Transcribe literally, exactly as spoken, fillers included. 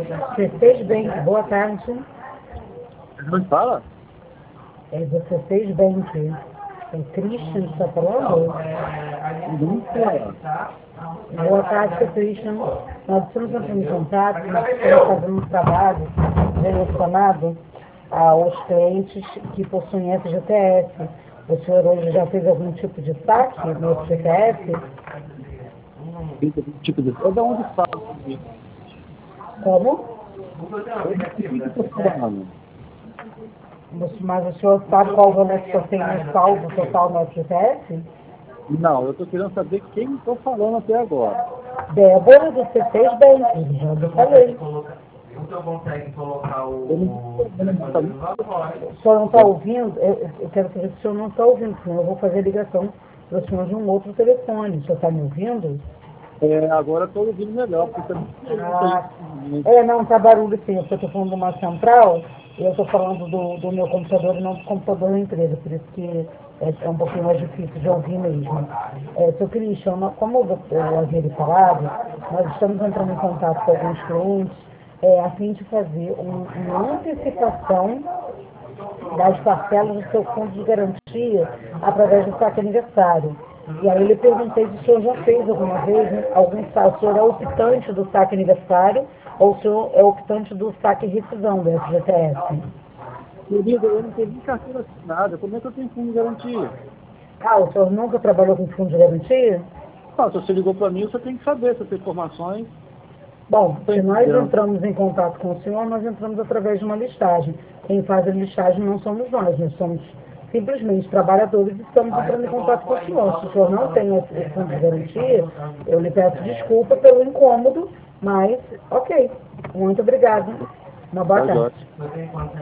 C seis Bank, boa tarde. Não fala? É do C seis Bank. É Christian que está falando? Não fala. Boa tarde, seu Christian. Nós estamos entrando em contato, nós estamos fazendo um trabalho direcionado aos clientes que possuem F G T S. O senhor hoje já fez algum tipo de saque no F G T S? Esse tipo de... É da onde fala? Como? Mas o senhor sabe qual o valor que o senhor tem no saldo total no F G T S? Não, eu estou querendo saber quem estou falando até agora. Débora do C seis Bank, já eu falei. O senhor consegue colocar o... Eu não estou vendo. O senhor não está ouvindo? Eu, eu quero saber se o senhor não está ouvindo, senão eu vou fazer a ligação para o senhor de um outro telefone. O senhor está me ouvindo? É, agora estou ouvindo melhor, porque eu Ah, é, não, está barulho sim, porque eu estou falando de uma central e eu estou falando do, do meu computador e não do computador da empresa, por isso que é, é um pouquinho mais difícil de ouvir mesmo. É, seu Christian, nó- como eu, eu havia lhe falado, nós estamos entrando em contato com alguns clientes é, a fim de fazer um- uma antecipação das parcelas do seu fundo de garantia através do saque aniversário. E aí eu lhe perguntei se o senhor já fez alguma vez né, algum saque, o senhor é optante do saque aniversário ou o senhor é optante do saque rescisão do F G T S? Querido, eu não tenho nem carteira assinada. Como é que eu tenho fundo de garantia? Ah, o senhor nunca trabalhou com fundo de garantia? Ah, se você ligou para mim, você tem que saber essas informações. Bom, se Tem nós garantia. entramos em contato com o senhor, nós entramos através de uma listagem. Quem faz a listagem não somos nós, nós somos simplesmente trabalhadores e estamos entrando em contato com o senhor. Se o senhor não tem esse esse fundo de garantia, eu lhe peço desculpa pelo incômodo, mas ok. Muito obrigada. Uma boa Tá, tarde. Jorge.